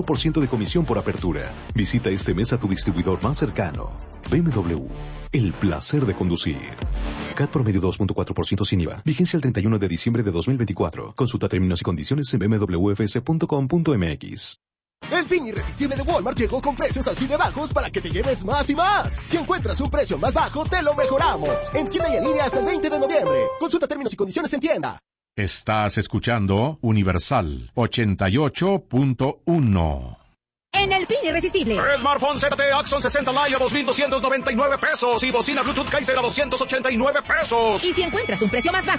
de comisión por apertura. Visita este mes a tu distribuidor más cercano. BMW, el placer de conducir. CAT promedio 2.4% sin IVA. Vigencia el 31 de diciembre de 2024. Consulta términos y condiciones en bmwfs.com.mx. El fin irresistible de Walmart llegó con precios así de bajos para que te lleves más y más. Si encuentras un precio más bajo, te lo mejoramos. En tienda y en línea hasta el 20 de noviembre. Consulta términos y condiciones en tienda. Estás escuchando Universal 88.1. En el fin irresistible. Smartphone ZTE Axon 60 Lite a 2,299 pesos y bocina Bluetooth Kaiser a 289 pesos. Y si encuentras un precio más bajo,